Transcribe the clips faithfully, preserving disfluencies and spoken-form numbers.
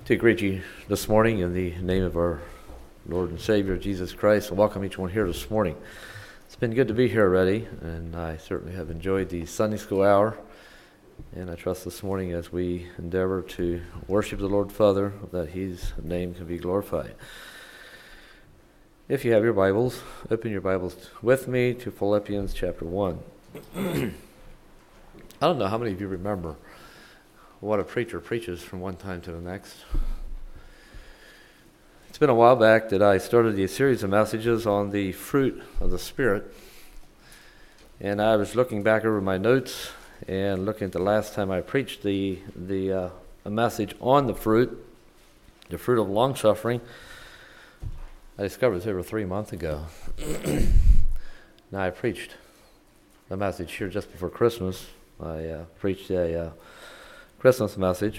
To greet you this morning in the name of our Lord and Savior, Jesus Christ. I welcome each one here this morning. It's been good to be here already, and I certainly have enjoyed the Sunday school hour. And I trust this morning as we endeavor to worship the Lord Father, that His name can be glorified. If you have your Bibles, open your Bibles with me to Philippians chapter one. I don't know how many of you remember what a preacher preaches from one time to the next. It's been a while back that I started a series of messages on the fruit of the Spirit. And I was looking back over my notes and looking at the last time I preached the the uh, a message on the fruit, the fruit of long-suffering. I discovered this over three months ago. Now I preached a message here just before Christmas. I uh, preached a uh, Christmas message.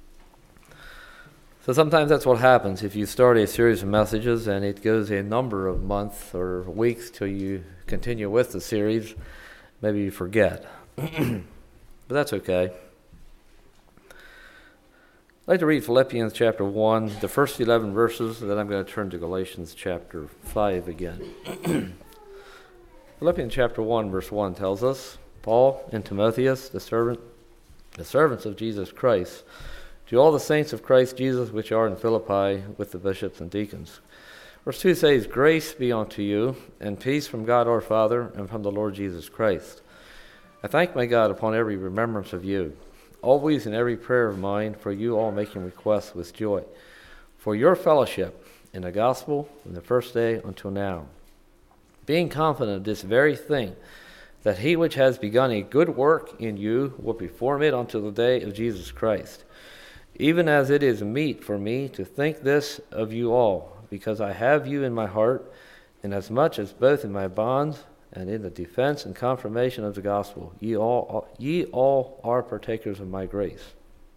So sometimes that's what happens if you start a series of messages and it goes a number of months or weeks till you continue with the series. Maybe you forget. But that's okay. I'd like to read Philippians chapter one, the first eleven verses, and then I'm going to turn to Galatians chapter five again. Philippians chapter one, verse one tells us, Paul and Timotheus, the servant the servants of Jesus Christ, to all the saints of Christ Jesus which are in Philippi, with the bishops and deacons. Verse two says, Grace be unto you, and peace from God our Father, and from the Lord Jesus Christ. I thank my God upon every remembrance of you, always in every prayer of mine, for you all making requests with joy, for your fellowship in the gospel from the first day until now, being confident of this very thing, that he which has begun a good work in you will perform it until the day of Jesus Christ. Even as it is meet for me to think this of you all, because I have you in my heart, inasmuch as both in my bonds and in the defense and confirmation of the gospel, ye all, ye all are partakers of my grace.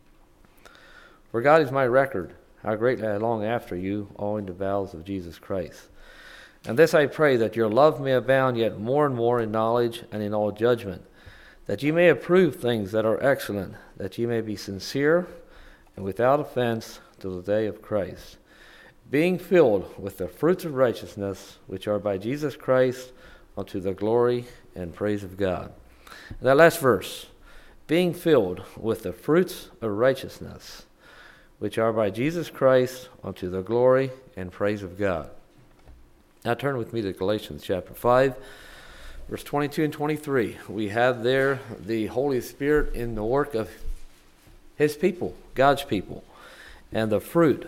For God is my record, how greatly I long after you, all in the bowels of Jesus Christ. And this I pray, that your love may abound yet more and more in knowledge and in all judgment, that ye may approve things that are excellent, that ye may be sincere and without offense till the day of Christ, being filled with the fruits of righteousness, which are by Jesus Christ, unto the glory and praise of God. And that last verse, being filled with the fruits of righteousness, which are by Jesus Christ, unto the glory and praise of God. Now turn with me to Galatians chapter five, verse twenty-two and twenty-three. We have there the Holy Spirit in the work of His people, God's people, and the fruit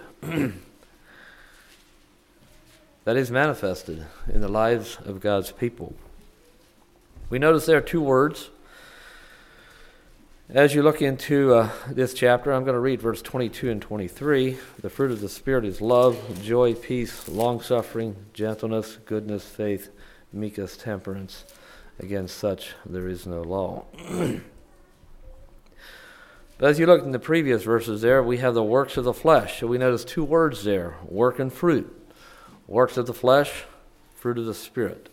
that is manifested in the lives of God's people. We notice there are two words. As you look into uh, this chapter, I'm going to read verse twenty-two and twenty-three. The fruit of the Spirit is love, joy, peace, long-suffering, gentleness, goodness, faith, meekness, temperance. Against such there is no law. But as you look in the previous verses there, we have the works of the flesh. So we notice two words there, work and fruit. Works of the flesh, fruit of the Spirit.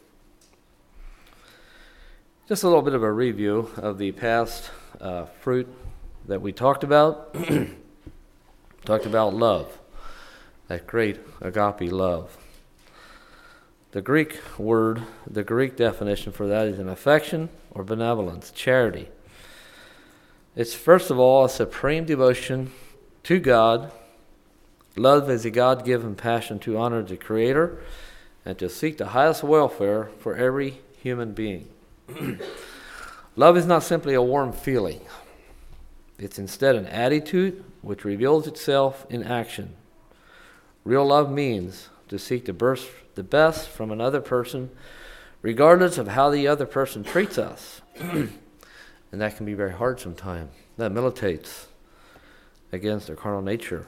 Just a little bit of a review of the past uh, fruit that we talked about. Talked about love, that great agape love. The Greek word, the Greek definition for that is an affection or benevolence, charity. It's first of all a supreme devotion to God. Love is a God-given passion to honor the Creator and to seek the highest welfare for every human being. Love is not simply a warm feeling. It's instead an attitude which reveals itself in action. Real love means to seek the best, the best from another person, regardless of how the other person treats us. And that can be very hard sometimes. That militates against our carnal nature.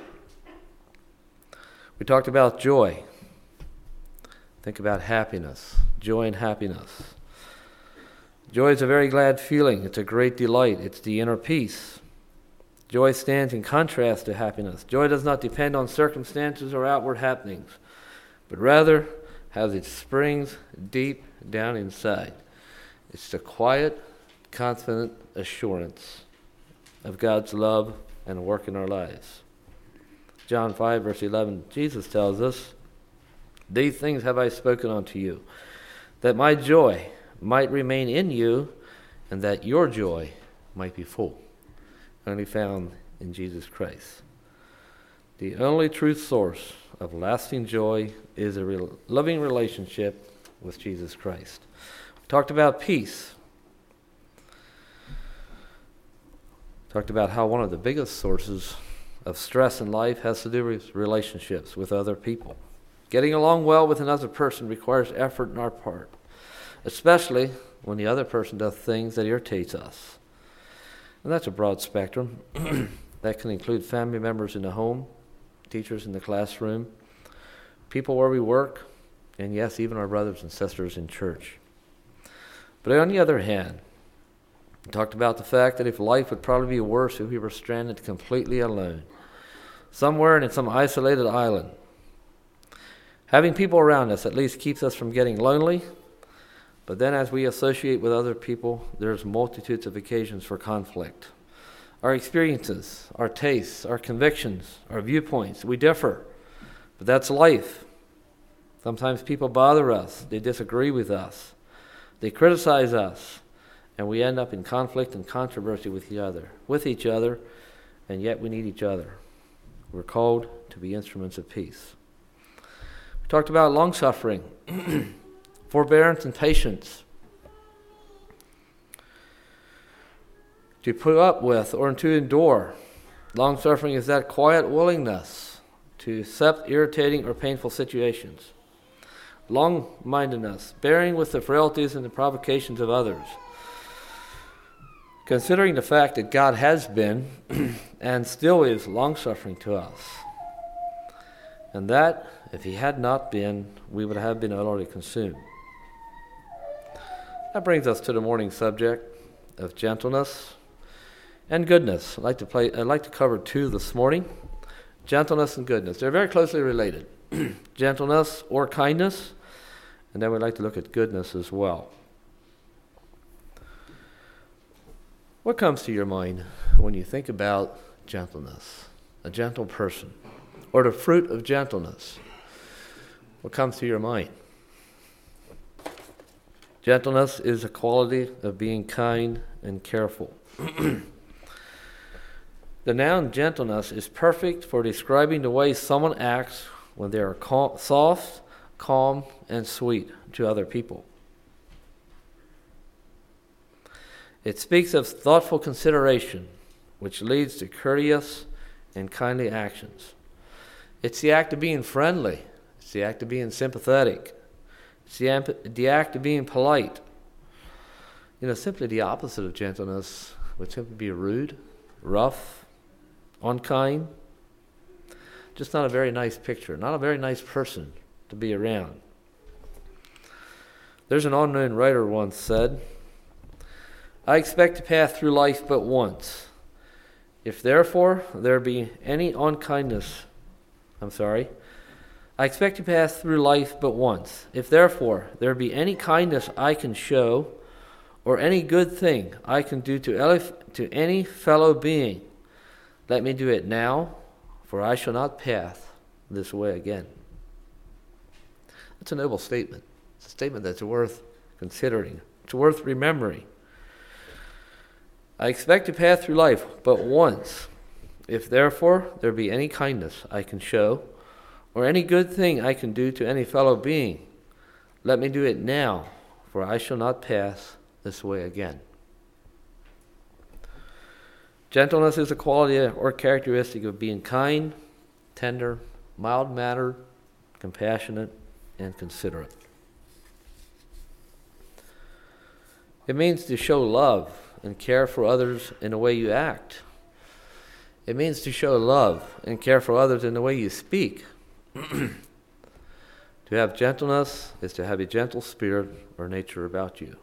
We talked about joy. Think about happiness, joy and happiness. Joy is a very glad feeling. It's a great delight. It's the inner peace. Joy stands in contrast to happiness. Joy does not depend on circumstances or outward happenings, but rather has its springs deep down inside. It's the quiet, confident assurance of God's love and work in our lives. John five, verse eleven, Jesus tells us, "These things have I spoken unto you, that my joy might remain in you, and that your joy might be full." Only found in Jesus Christ. The only true source of lasting joy is a real, loving relationship with Jesus Christ. We talked about peace. Talked about how one of the biggest sources of stress in life has to do with relationships with other people. Getting along well with another person requires effort on our part, especially when the other person does things that irritates us. And that's a broad spectrum. That can include family members in the home, teachers in the classroom, people where we work, and yes, even our brothers and sisters in church. But on the other hand, we talked about the fact that if life would probably be worse if we were stranded completely alone, somewhere in some isolated island. Having people around us at least keeps us from getting lonely, but then as we associate with other people, there's multitudes of occasions for conflict. Our experiences, our tastes, our convictions, our viewpoints, we differ, but that's life. Sometimes people bother us, they disagree with us, they criticize us, and we end up in conflict and controversy with each other, with each other, and yet we need each other. We're called to be instruments of peace. We talked about long-suffering, forbearance and patience, to put up with or to endure. Long-suffering is that quiet willingness to accept irritating or painful situations. Long-mindedness, bearing with the frailties and the provocations of others. Considering the fact that God has been and still is long-suffering to us, and that, if he had not been, we would have been utterly consumed. That brings us to the morning subject of gentleness and goodness. I'd like to play. I'd like to cover two this morning: gentleness and goodness. They're very closely related. Gentleness or kindness, and then we'd like to look at goodness as well. What comes to your mind when you think about gentleness, a gentle person, or the fruit of gentleness? What comes to your mind? Gentleness is a quality of being kind and careful. The noun gentleness is perfect for describing the way someone acts when they are cal- soft, calm, and sweet to other people. It speaks of thoughtful consideration, which leads to courteous and kindly actions. It's the act of being friendly. It's the act of being sympathetic. It's the, amp- the act of being polite. You know, simply the opposite of gentleness would simply be rude, rough, unkind. Just not a very nice picture, not a very nice person to be around. There's an unknown writer once said, "I expect to pass through life but once. If therefore there be any unkindness, I'm sorry, I expect to pass through life but once. If therefore there be any kindness I can show, or any good thing I can do to, elef- to any fellow being, let me do it now, for I shall not pass this way again." That's a noble statement. It's a statement that's worth considering. It's worth remembering. I expect to pass through life but once. If therefore there be any kindness I can show, or any good thing I can do to any fellow being, let me do it now, for I shall not pass this way again. Gentleness is a quality or characteristic of being kind, tender, mild-mannered, compassionate, and considerate. It means to show love and care for others in the way you act. It means to show love and care for others in the way you speak. To have gentleness is to have a gentle spirit or nature about you.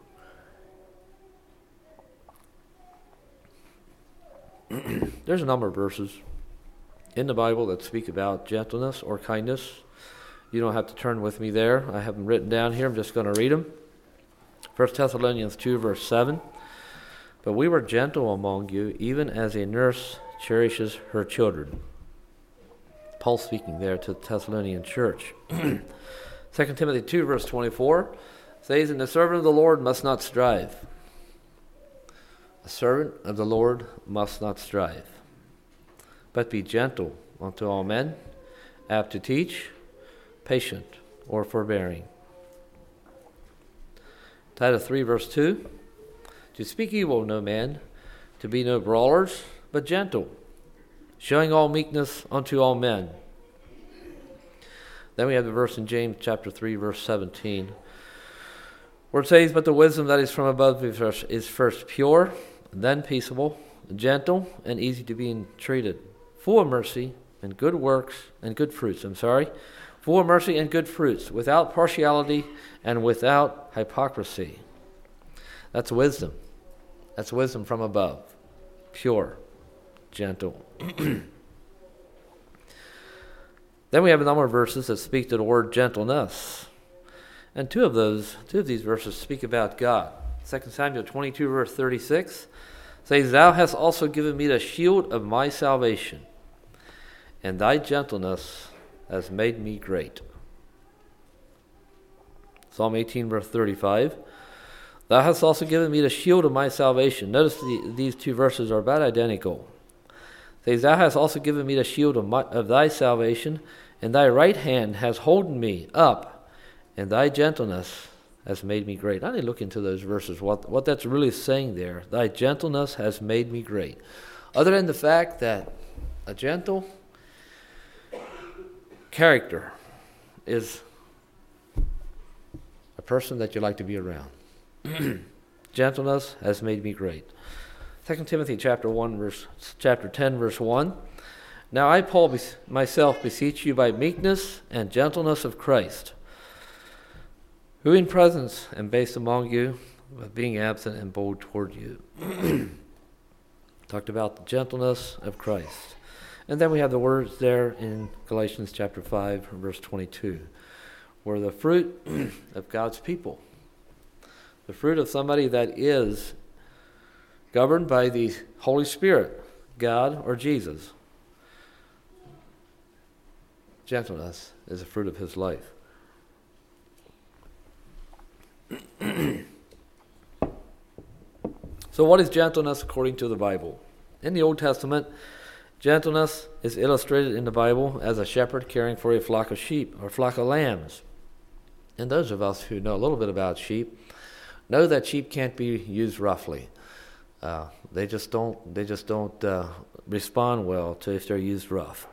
There's a number of verses in the Bible that speak about gentleness or kindness. You don't have to turn with me there. I have them written down here. I'm just going to read them. First Thessalonians two, verse seven. "But we were gentle among you, even as a nurse cherishes her children." Paul speaking there to the Thessalonian church. Second Timothy two, verse twenty-four says, "And the servant of the Lord must not strive." A servant of the Lord must not strive, but be gentle unto all men, apt to teach, patient or forbearing. Titus three, verse two, "To speak evil of no man, to be no brawlers, but gentle, showing all meekness unto all men." Then we have the verse in James chapter three, verse seventeen, where it says, "But the wisdom that is from above is first pure, then peaceable, gentle, and easy to be entreated, full of mercy and good works and good fruits." I'm sorry. "Full of mercy and good fruits, without partiality and without hypocrisy." That's wisdom. That's wisdom from above. Pure, gentle. Then we have a number of verses that speak to the word gentleness. And two of those, two of these verses speak about God. Second Samuel twenty-two, verse thirty-six says, "Thou hast also given me the shield of my salvation, and thy gentleness has made me great." Psalm eighteen, verse thirty-five, "Thou hast also given me the shield of my salvation." Notice the, these two verses are about identical. It says, "Thou hast also given me the shield of, my, of thy salvation, and thy right hand has holden me up, and thy gentleness has made me great." I need to look into those verses, what, what that's really saying there. Thy gentleness has made me great. Other than the fact that a gentle character is a person that you like to be around. Gentleness has made me great. Second Timothy chapter one, verse chapter ten, verse one. "Now I, Paul, bes- myself beseech you by meekness and gentleness of Christ, who in presence am based among you, but being absent and bold toward you." Talked about the gentleness of Christ. And then we have the words there in Galatians chapter five, verse twenty-two, where the fruit of God's people, the fruit of somebody that is governed by the Holy Spirit, God or Jesus. Gentleness is a fruit of his life. So what is gentleness according to the Bible? In the Old Testament, gentleness is illustrated in the Bible as a shepherd caring for a flock of sheep or flock of lambs. And those of us who know a little bit about sheep know that sheep can't be used roughly. Uh, they just don't. They just don't uh, respond well to if they're used rough.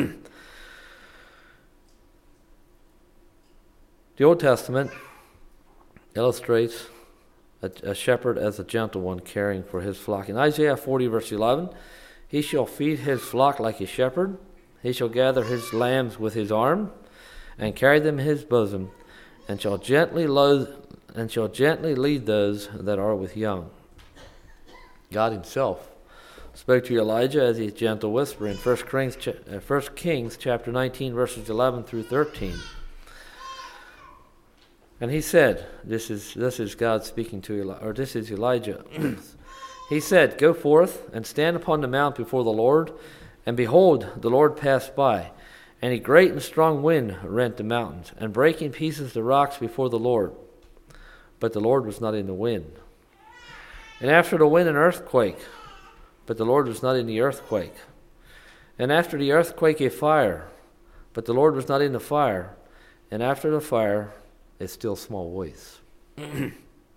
The Old Testament illustrates a, a shepherd as a gentle one caring for his flock. In Isaiah forty, verse eleven, "He shall feed his flock like a shepherd. He shall gather his lambs with his arm, and carry them in his bosom, and shall gently load, and shall gently lead those that are with young." God himself spoke to Elijah as a gentle whisper in First Kings, First Kings chapter nineteen, verses eleven through thirteen. And he said, this is this is God speaking to Elijah, or this is Elijah. He said, "Go forth and stand upon the mount before the Lord, and behold, the Lord passed by, and a great and strong wind rent the mountains, and brake in pieces the rocks before the Lord. But the Lord was not in the wind. And after the wind an earthquake, but the Lord was not in the earthquake. And after the earthquake a fire, but the Lord was not in the fire. And after the fire a still small voice." And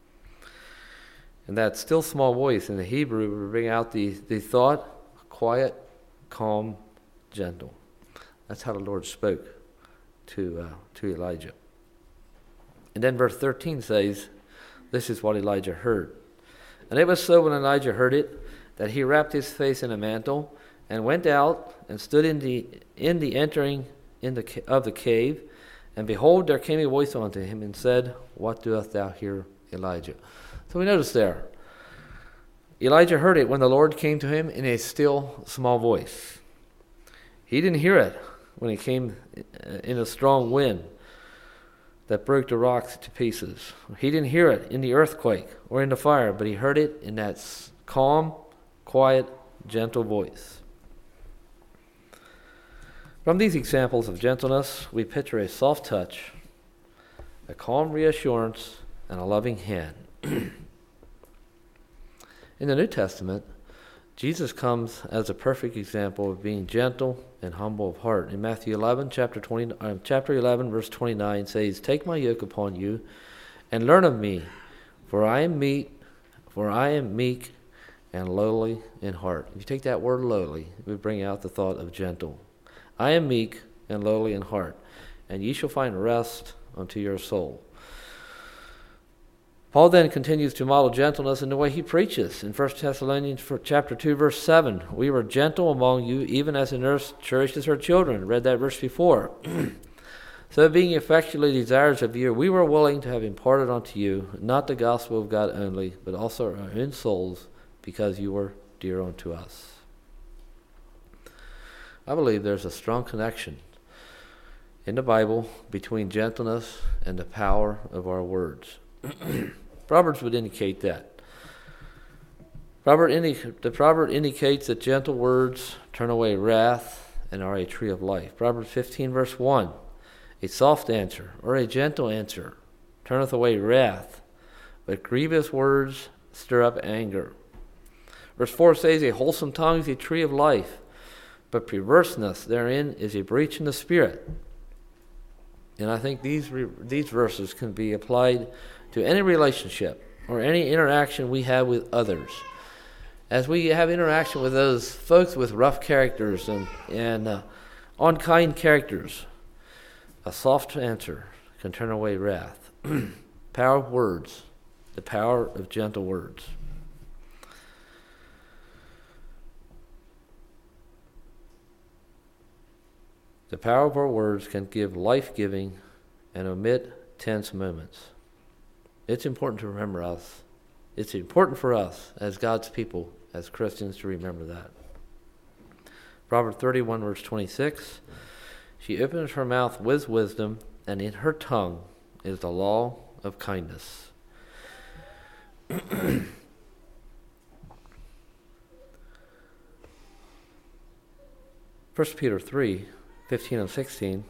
that still small voice in the Hebrew would bring out the, the thought, quiet, calm, gentle. That's how the Lord spoke to uh, to Elijah. And then verse thirteen says, this is what Elijah heard. "And it was so when Elijah heard it, that he wrapped his face in a mantle, and went out, and stood in the in the entering in the ca- of the cave. And behold, there came a voice unto him, and said, What doest thou here, Elijah?" So we notice there, Elijah heard it when the Lord came to him in a still small voice. He didn't hear it when it came in a strong wind that broke the rocks to pieces. He didn't hear it in the earthquake or in the fire, but he heard it in that calm, quiet, gentle voice. From these examples of gentleness, we picture a soft touch, a calm reassurance, and a loving hand. In the New Testament, Jesus comes as a perfect example of being gentle and humble of heart. In Matthew eleven, chapter twenty, uh, chapter eleven, verse twenty-nine says, "Take my yoke upon you, and learn of me, for I am meek, for I am meek and lowly in heart." If you take that word lowly, it would bring out the thought of gentle. "I am meek and lowly in heart, and ye shall find rest unto your soul." Paul then continues to model gentleness in the way he preaches. In First Thessalonians chapter two, verse seven, "We were gentle among you, even as a nurse cherishes her children." I read that verse before. "So being affectionately desirous of you, we were willing to have imparted unto you, not the gospel of God only, but also our own souls, because you were dear unto us." I believe there's a strong connection in the Bible between gentleness and the power of our words. Proverbs would indicate that. Proverb indi- the proverb indicates that gentle words turn away wrath and are a tree of life. Proverbs fifteen, verse one, "A soft answer, or a gentle answer, turneth away wrath, but grievous words stir up anger." Verse four says, "A wholesome tongue is a tree of life, but perverseness therein is a breach in the spirit." And I think these re- these verses can be applied to any relationship or any interaction we have with others. As we have interaction with those folks with rough characters and, and uh, unkind characters, a soft answer can turn away wrath. Power of words, the power of gentle words. The power of our words can give life-giving and omit tense moments. It's important to remember us. It's important for us as God's people, as Christians, to remember that. Proverbs thirty-one, verse twenty-six, "She opens her mouth with wisdom, and in her tongue is the law of kindness." First Peter three, fifteen and sixteen,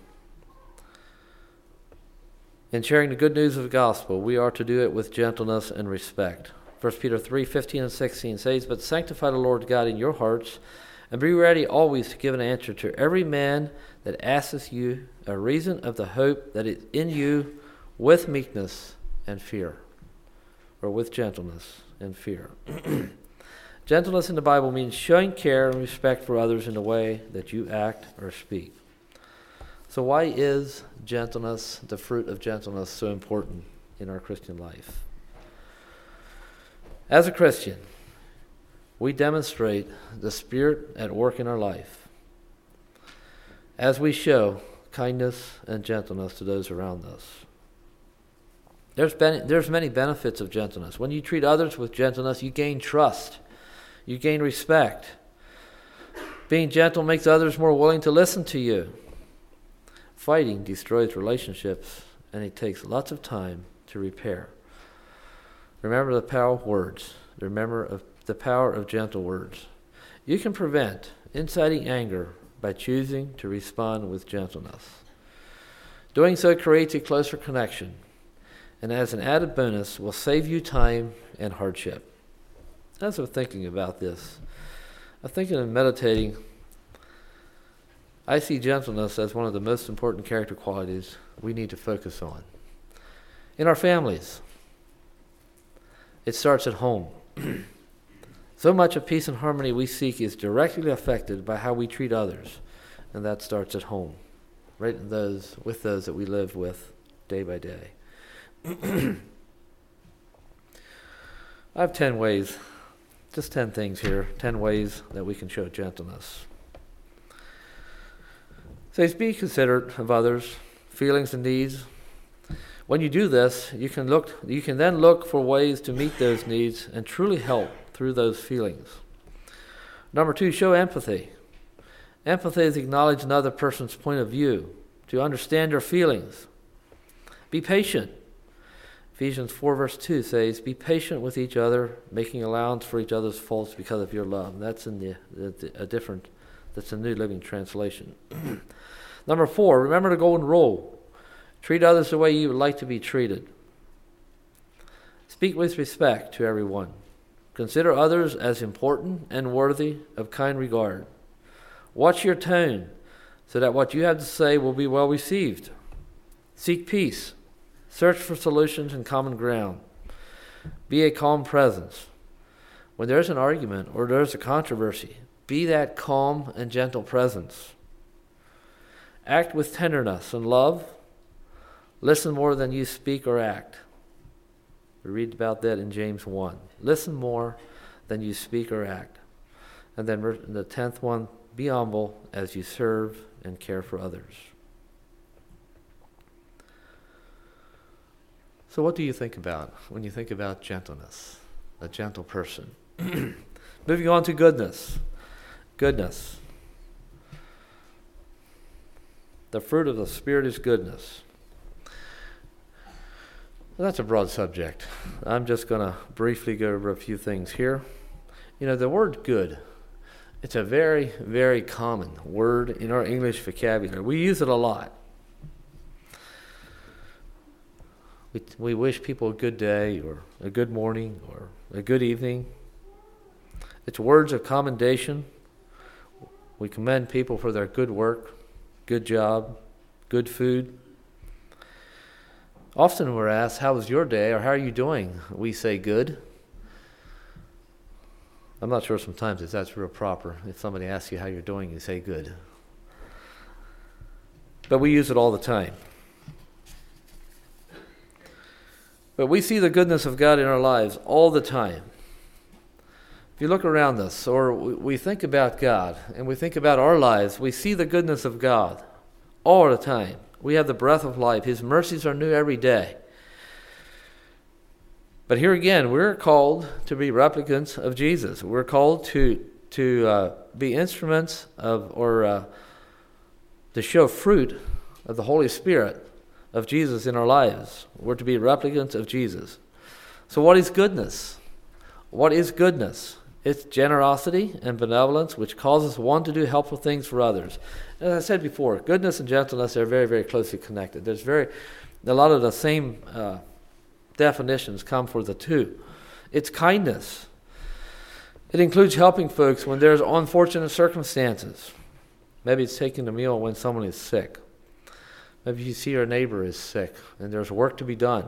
"In sharing the good news of the gospel, we are to do it with gentleness and respect." First Peter three, fifteen and sixteen says, "But sanctify the Lord God in your hearts, and be ready always to give an answer to every man that asketh you a reason of the hope that is in you, with meekness and fear," or with gentleness and fear. Gentleness in the Bible means showing care and respect for others in the way that you act or speak. So why is gentleness, the fruit of gentleness, so important in our Christian life? As a Christian, we demonstrate the Spirit at work in our life as we show kindness and gentleness to those around us. There's, ben- there's many benefits of gentleness. When you treat others with gentleness, you gain trust. You gain respect. Being gentle makes others more willing to listen to you. Fighting destroys relationships, and it takes lots of time to repair. Remember the power of words. Remember of the power of gentle words. You can prevent inciting anger by choosing to respond with gentleness. Doing so creates a closer connection, and as an added bonus, will save you time and hardship. As I'm thinking about this, I'm thinking and meditating, I see gentleness as one of the most important character qualities we need to focus on. In our families, it starts at home. So much of peace and harmony we seek is directly affected by how we treat others, and that starts at home, right in those with those that we live with day by day. I have ten ways, just ten things here, ten ways that we can show gentleness. So be considerate of others' feelings and needs. When you do this, you can look. You can then look for ways to meet those needs and truly help through those feelings. Number two, show empathy. Empathy is acknowledge another person's point of view, to understand their feelings. Be patient. Ephesians four verse two says, "Be patient with each other, making allowance for each other's faults because of your love." That's in the, the, the a different That's a New Living Translation. Number four, remember the golden rule. Treat others the way you would like to be treated. Speak with respect to everyone. Consider others as important and worthy of kind regard. Watch your tone so that what you have to say will be well received. Seek peace. Search for solutions and common ground. Be a calm presence. When there's an argument or there's a controversy, be that calm and gentle presence. Act with tenderness and love. Listen more than you speak or act. We read about that in James one. Listen more than you speak or act. And then the tenth one, be humble as you serve and care for others. So what do you think about when you think about gentleness? A gentle person. Moving on to goodness. Goodness. The fruit of the Spirit is goodness. Well, that's a broad subject. I'm just going to briefly go over a few things here. You know, the word good, it's a very, very common word in our English vocabulary. We use it a lot. We, we wish people a good day or a good morning or a good evening. It's words of commendation. We commend people for their good work, good job, good food. Often we're asked, how was your day, or how are you doing? We say good. I'm not sure sometimes if that's real proper. If somebody asks you how you're doing, you say good. But we use it all the time. But we see the goodness of God in our lives all the time. If you look around us, or we think about God, and we think about our lives, we see the goodness of God all the time. We have the breath of life. His mercies are new every day. But here again, we're called to be replicants of Jesus. We're called to to uh, be instruments of, or uh, to show fruit of the Holy Spirit of Jesus in our lives. We're to be replicants of Jesus. So what is goodness? What is goodness? It's generosity and benevolence which causes one to do helpful things for others. As I said before, goodness and gentleness are very, very closely connected. There's very a lot of the same uh, definitions come for the two. It's kindness. It includes helping folks when there's unfortunate circumstances. Maybe it's taking a meal when someone is sick. Maybe you see your neighbor is sick and there's work to be done.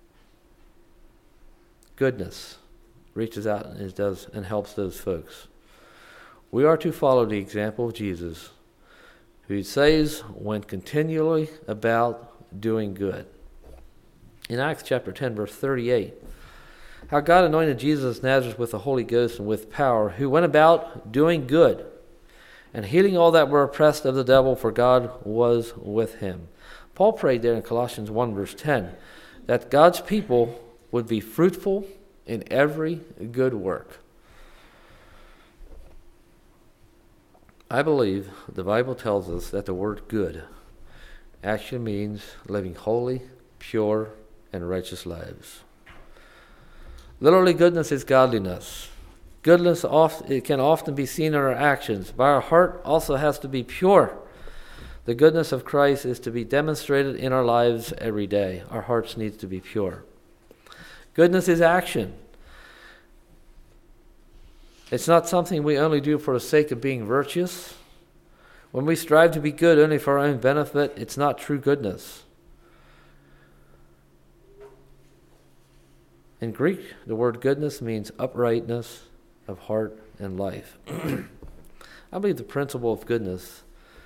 Goodness reaches out and does and helps those folks. We are to follow the example of Jesus, who says, went continually about doing good. In Acts chapter ten, verse thirty-eight, how God anointed Jesus of Nazareth with the Holy Ghost and with power, who went about doing good and healing all that were oppressed of the devil, for God was with him. Paul prayed there in Colossians one, verse ten, that God's people would be fruitful in every good work. I believe the Bible tells us that the word good actually means living holy, pure, and righteous lives. Literally, goodness is godliness. Goodness oft, it can often be seen in our actions, but our heart also has to be pure. The goodness of Christ is to be demonstrated in our lives every day. Our hearts need to be pure. Goodness is action. It's not something we only do for the sake of being virtuous. When we strive to be good only for our own benefit, it's not true goodness. In Greek, the word goodness means uprightness of heart and life. I believe the principle of goodness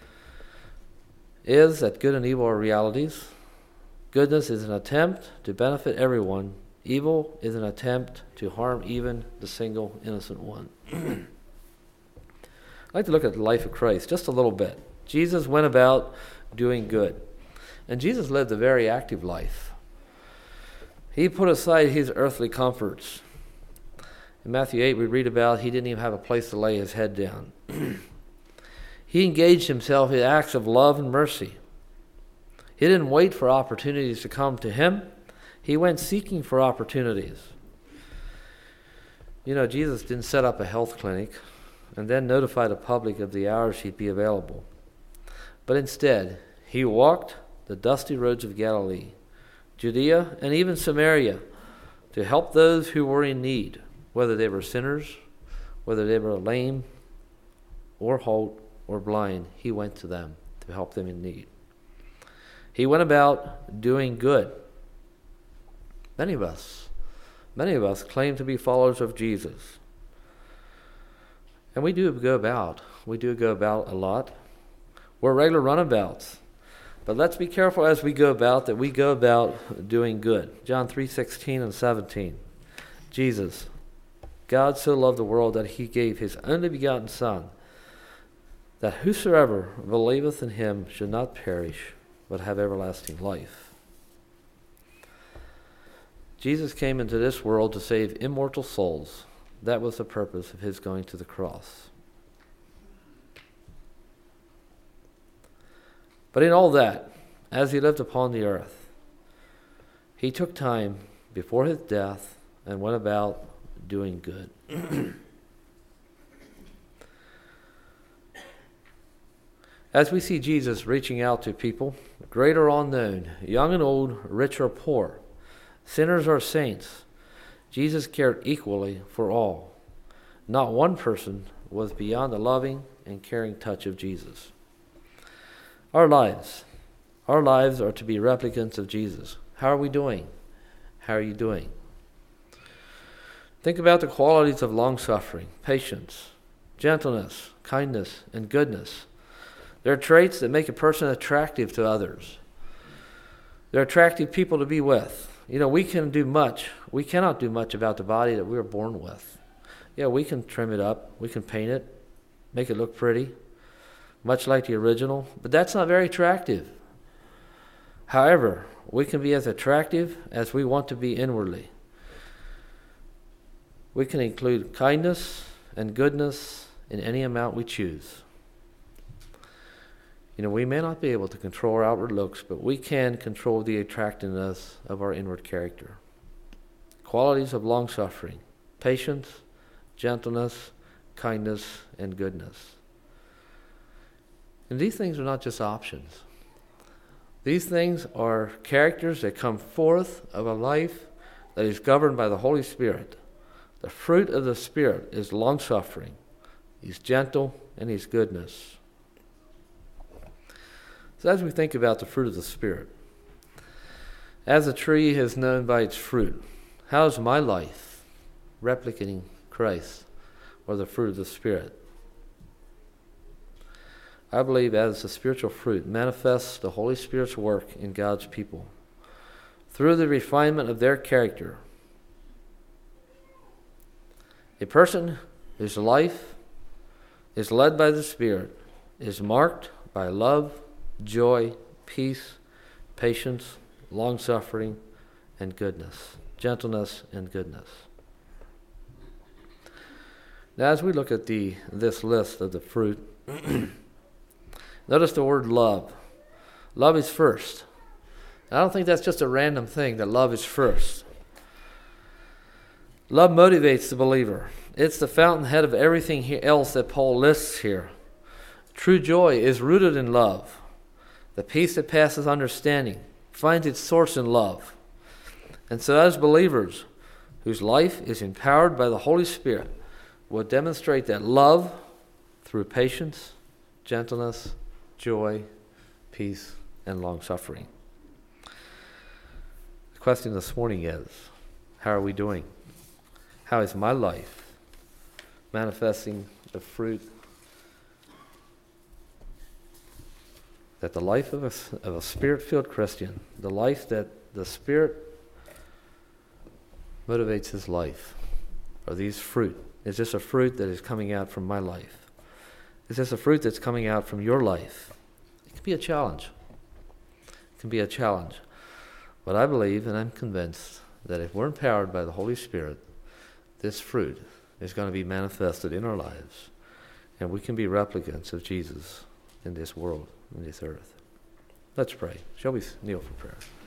is that good and evil are realities. Goodness is an attempt to benefit everyone. Evil is an attempt to harm even the single innocent one. I'd like to look at the life of Christ just a little bit. Jesus went about doing good. And Jesus lived a very active life. He put aside his earthly comforts. In Matthew eight, we read about he didn't even have a place to lay his head down. He engaged himself in acts of love and mercy. He didn't wait for opportunities to come to him. He went seeking for opportunities. You know, Jesus didn't set up a health clinic and then notify the public of the hours he'd be available. But instead, he walked the dusty roads of Galilee, Judea, and even Samaria to help those who were in need, whether they were sinners, whether they were lame or halt or blind. He went to them to help them in need. He went about doing good. Many of us, many of us claim to be followers of Jesus. And we do go about. We do go about a lot. We're regular runabouts. But let's be careful as we go about that we go about doing good. John three sixteen and seventeen. Jesus, God so loved the world that he gave his only begotten Son, that whosoever believeth in him should not perish, but have everlasting life. Jesus came into this world to save immortal souls. That was the purpose of his going to the cross. But in all that, as he lived upon the earth, he took time before his death and went about doing good. As we see Jesus reaching out to people, great or unknown, young and old, rich or poor, sinners or saints, Jesus cared equally for all. Not one person was beyond the loving and caring touch of Jesus. Our lives, our lives are to be replicants of Jesus. How are we doing? How are you doing? Think about the qualities of long-suffering, patience, gentleness, kindness, and goodness. They're traits that make a person attractive to others. They're attractive people to be with. You know, we can do much. We cannot do much about the body that we were born with. Yeah, we can trim it up. We can paint it, make it look pretty, much like the original. But that's not very attractive. However, we can be as attractive as we want to be inwardly. We can include kindness and goodness in any amount we choose. You know, we may not be able to control our outward looks, but we can control the attractiveness of our inward character. Qualities of long-suffering, patience, gentleness, kindness, and goodness. And these things are not just options. These things are characters that come forth of a life that is governed by the Holy Spirit. The fruit of the Spirit is long-suffering. He's gentle and he's goodness. So as we think about the fruit of the Spirit, as a tree is known by its fruit, how is my life replicating Christ or the fruit of the Spirit? I believe as the spiritual fruit manifests the Holy Spirit's work in God's people through the refinement of their character. A person whose life is led by the Spirit is marked by love, joy, peace, patience, long-suffering, and goodness, gentleness and goodness. Now, as we look at the this list of the fruit, notice the word love. Love is first. I don't think that's just a random thing, that love is first. Love motivates the believer. It's the fountainhead of everything else that Paul lists here. True joy is rooted in love. The peace that passes understanding finds its source in love. And so as believers whose life is empowered by the Holy Spirit will demonstrate that love through patience, gentleness, joy, peace, and long-suffering. The question this morning is, how are we doing? How is my life manifesting the fruit that the life of a, of a Spirit-filled Christian, the life that the Spirit motivates his life, are these fruit? Is this a fruit that is coming out from my life? Is this a fruit that's coming out from your life? It can be a challenge. It can be a challenge. But I believe and I'm convinced that if we're empowered by the Holy Spirit, this fruit is going to be manifested in our lives, and we can be replicants of Jesus in this world, in this earth. Let's pray. Shall we kneel for prayer?